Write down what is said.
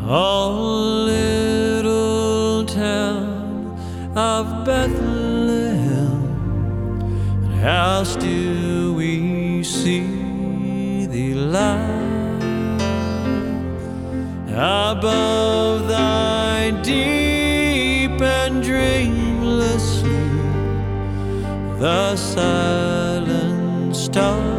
Oh, little town of Bethlehem, and how still we see thee lie above thy deep and dreamless sleep. The silent stars